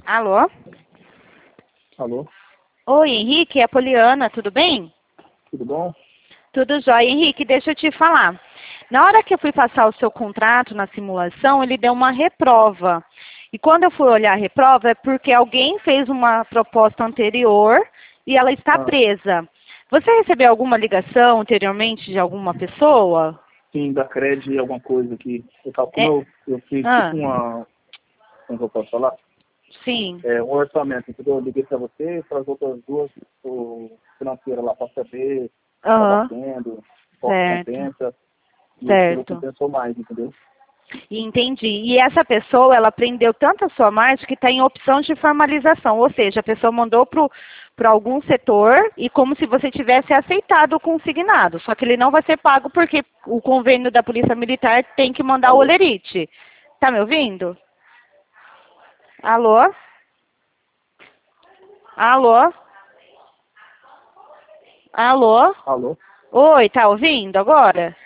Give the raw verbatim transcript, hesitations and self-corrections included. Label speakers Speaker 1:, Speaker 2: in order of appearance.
Speaker 1: Alô?
Speaker 2: Alô?
Speaker 1: Oi, Henrique, é a Poliana, tudo bem?
Speaker 2: Tudo bom?
Speaker 1: Tudo jóia. Henrique, deixa eu te falar. Na hora que eu fui passar o seu contrato na simulação, ele deu uma reprova. E quando eu fui olhar a reprova, é porque alguém fez uma proposta anterior e ela está
Speaker 2: Ah,
Speaker 1: presa. Você recebeu alguma ligação anteriormente de alguma pessoa?
Speaker 2: sim, da Cred alguma coisa aqui. Eu, tava- como
Speaker 1: É,
Speaker 2: eu, eu fiz
Speaker 1: ah,
Speaker 2: tipo uma, como que eu posso falar?
Speaker 1: sim.
Speaker 2: É, um orçamento, entendeu? Eu liguei para você e para as outras duas o financeira lá para saber se está
Speaker 1: Aham,
Speaker 2: batendo, qual que
Speaker 1: certo,
Speaker 2: compensa, e o seu
Speaker 1: certo.
Speaker 2: compensou mais, entendeu?
Speaker 1: Entendi. E essa pessoa, ela aprendeu tanto a sua margem que está em opção de formalização. Ou seja, a pessoa mandou para algum setor e como se você tivesse aceitado o consignado. Só que ele não vai ser pago porque o convênio da Polícia Militar tem que mandar o
Speaker 2: Alô?
Speaker 1: olerite. Tá me ouvindo? Alô? Alô? Alô?
Speaker 2: Alô?
Speaker 1: Oi, tá ouvindo agora?